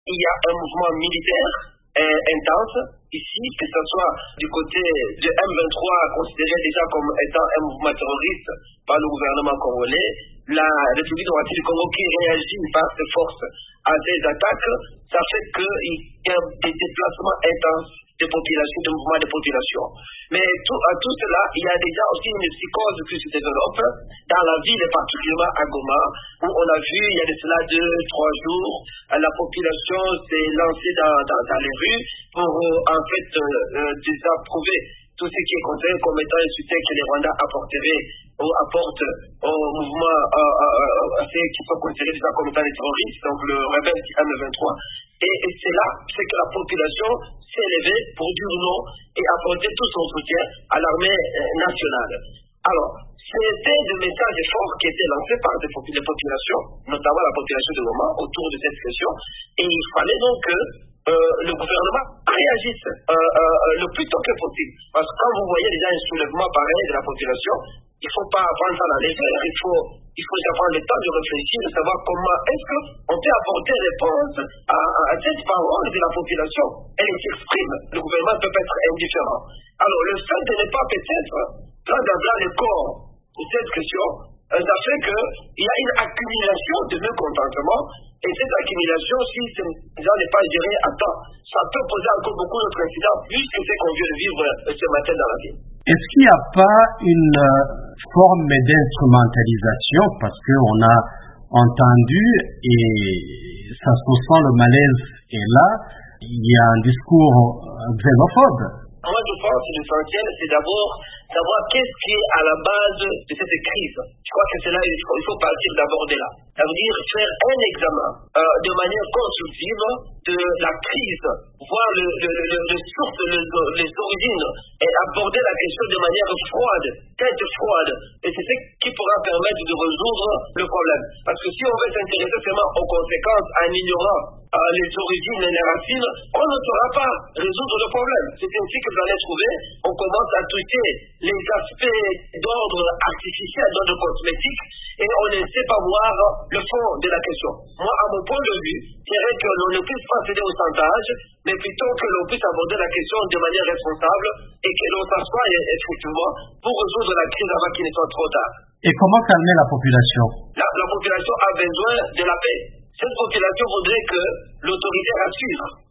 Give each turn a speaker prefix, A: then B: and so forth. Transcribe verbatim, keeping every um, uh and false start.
A: il y a un mouvement militaire euh, intense ici, que ce soit du côté de M vingt-trois, considéré déjà comme étant un mouvement terroriste par le gouvernement congolais, la République démocratique du Congo qui réagit par ses forces à ces attaques, ça fait qu'il y a des déplacements intenses des populations, des mouvements de population. Mais tout, à tout cela, il y a déjà aussi une psychose qui se développe dans la ville, particulièrement à Goma, où on a vu, il y a de cela deux, trois jours, la population s'est lancée dans, dans, dans les rues pour euh, en fait euh, euh, désapprouver tout ce qui est considéré comme étant un soutien que les Rwandais apporteraient ou apportent au mouvement, euh, euh, à ceux qui sont considérés déjà comme étant des terroristes, donc le rebelle M vingt-trois. Et, et c'est là, c'est que la population s'est levée pour dire non et apporter tout son soutien à l'armée euh, nationale. Alors, c'était des messages forts qui étaient lancés par des, des populations, notamment la population de Goma, autour de cette question. Et il fallait donc que euh, le gouvernement réagisse euh, euh, le plus tôt que possible. Parce que quand vous voyez déjà un soulèvement pareil de la population, il ne faut pas prendre ça à la légère, il faut, il faut déjà prendre le temps de réfléchir, de savoir comment est-ce qu'on peut apporter réponse à, à, à cette parole de la population. Elle s'exprime, le gouvernement ne peut pas être indifférent. Alors le fait de ne pas peut-être prendre à bras le corps de cette question, ça fait qu'il y a une accumulation de mécontentement, et cette accumulation, si ça n'est pas géré à temps, ça peut poser encore beaucoup d'autres incidents, plus que ce qu'on vient de vivre ce matin dans la ville.
B: Est-ce qu'il n'y a pas une forme d'instrumentalisation, parce qu'on a entendu, et ça se sent, le malaise est là, il y a un discours xénophobe?
A: Moi, je pense que l'essentiel, c'est d'abord savoir qu'est-ce qui est à la base de cette crise. Je crois que c'est là qu'il faut, il faut partir d'abord de là. Ça veut dire faire un examen euh, de manière constructive de la crise, voir le, le, le, le source, le, les origines, et aborder la question de manière froide, tête froide. Et c'est ce qui pourra permettre de résoudre le problème. Parce que si on veut s'intéresser seulement aux conséquences en ignorant euh, les origines et les racines, on ne saura pas résoudre le problème. C'est ainsi que vous allez trouver, on commence à toucher les aspects d'ordre artificiel, d'ordre cosmétique, et on ne sait pas voir le fond de la question. Moi, à mon point de vue, je dirais que l'on ne puisse pas céder au chantage, mais plutôt que l'on puisse aborder la question de manière responsable et que l'on s'assoie effectivement pour résoudre la crise avant qu'il ne soit trop tard.
B: Et comment calmer la population?
A: La, la population a besoin de la paix. Cette population voudrait que l'autorité rassure.